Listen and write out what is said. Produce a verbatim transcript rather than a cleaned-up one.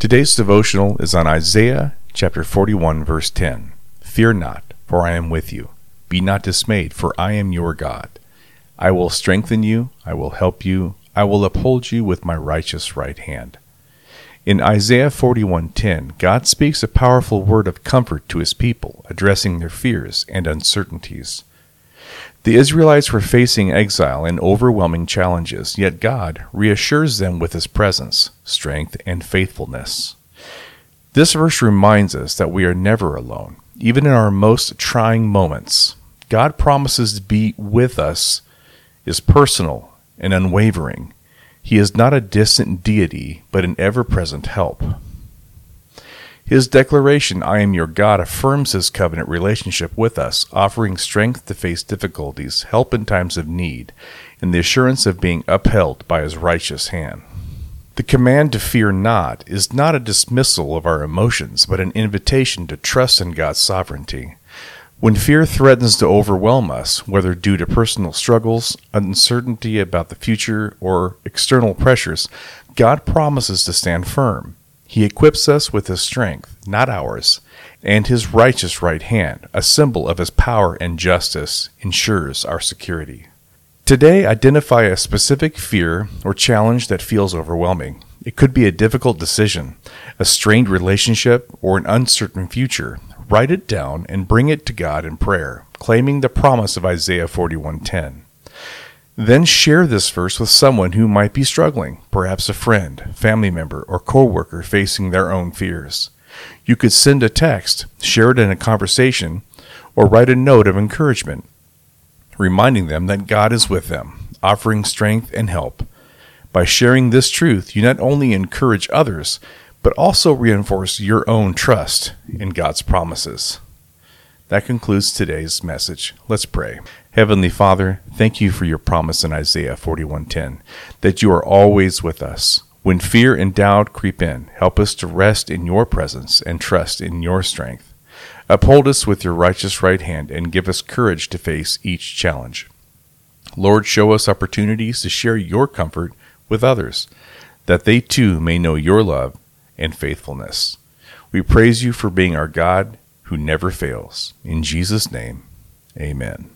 Today's devotional is on Isaiah chapter forty-one, verse ten. Fear not, for I am with you. Be not dismayed, for I am your God. I will strengthen you, I will help you, I will uphold you with my righteous right hand. In Isaiah forty-one ten, God speaks a powerful word of comfort to his people, addressing their fears and uncertainties. The Israelites were facing exile and overwhelming challenges, yet God reassures them with his presence, strength, and faithfulness. This verse reminds us that we are never alone, even in our most trying moments. God promises to be with us, is personal and unwavering. He is not a distant deity, but an ever-present help. His declaration, I am your God, affirms his covenant relationship with us, offering strength to face difficulties, help in times of need, and the assurance of being upheld by his righteous hand. The command to fear not is not a dismissal of our emotions, but an invitation to trust in God's sovereignty. When fear threatens to overwhelm us, whether due to personal struggles, uncertainty about the future, or external pressures, God promises to stand firm. He equips us with his strength, not ours, and his righteous right hand, a symbol of his power and justice, ensures our security. Today, identify a specific fear or challenge that feels overwhelming. It could be a difficult decision, a strained relationship, or an uncertain future. Write it down and bring it to God in prayer, claiming the promise of Isaiah forty-one ten. Then share this verse with someone who might be struggling, perhaps a friend, family member, or coworker facing their own fears. You could send a text, share it in a conversation, or write a note of encouragement, reminding them that God is with them, offering strength and help. By sharing this truth, you not only encourage others, but also reinforce your own trust in God's promises. That concludes today's message. Let's pray. Heavenly Father, thank you for your promise in Isaiah forty-one ten, that you are always with us. When fear and doubt creep in, help us to rest in your presence and trust in your strength. Uphold us with your righteous right hand and give us courage to face each challenge. Lord, show us opportunities to share your comfort with others, that they too may know your love and faithfulness. We praise you for being our God who never fails. In Jesus' name, amen.